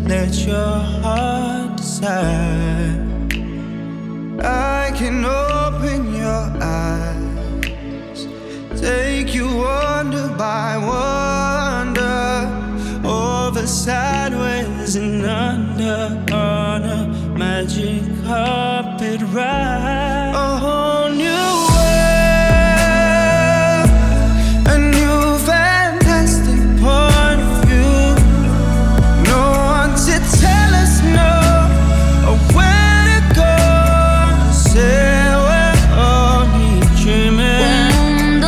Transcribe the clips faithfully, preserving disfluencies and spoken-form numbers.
let your heart decide. I can open your eyes, take you wonder by wonder, over, sideways and under, on a magic carpet ride. A whole new world, a new fantastic point of view. No one to tell us no, or where to go. Say we're only dreaming. Un mundo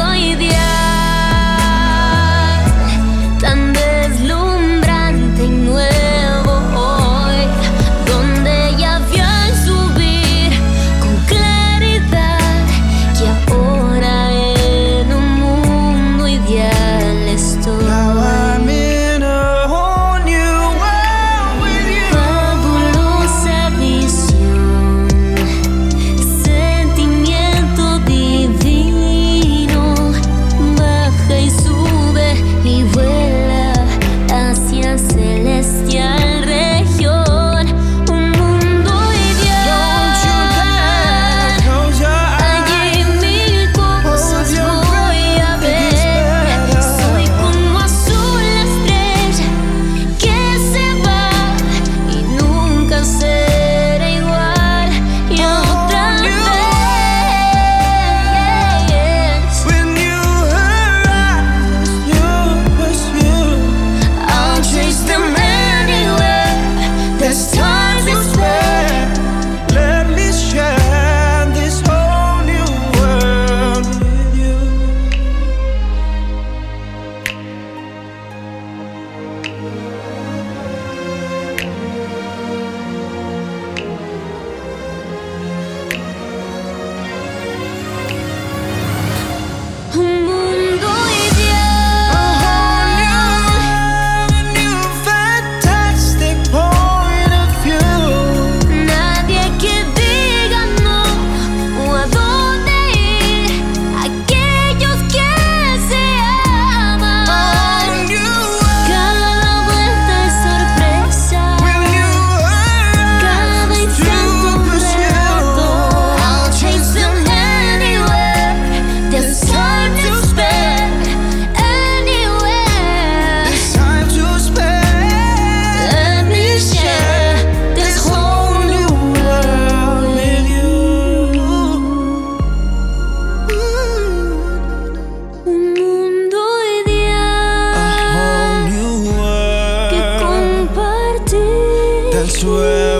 ideal, tan deslumbrante y nuevo hoy, donde ya vio al subir con claridad que ahora en un mundo ideal estoy. Now I'm in a whole new world with you. Fabulosa visión, sentimiento divino, baja y sube y vuela hacia celestial región. Un mundo ideal, Don't you dare close your allí eyes. mil cosas your voy a breath, it gets ver. better. Soy como azul la estrella que se va y nunca será igual. Y otra vez, When you arise, you pursue. I'll chase them anywhere. There's time to spare. Let me share this whole new world with you. Un mundo A ideal, whole new, new fantastic point of view. nadie que diga no o a dónde ir. Aquellos que se aman, A new world cada vuelta es sorpresa, when you cada arise, you instante un pursue. reto. I'll chase them anywhere. There's time to spare. Anywhere. It's time to spare. Let me share this whole new world with you. Un mundo A ideal whole new que world. compartir. That's where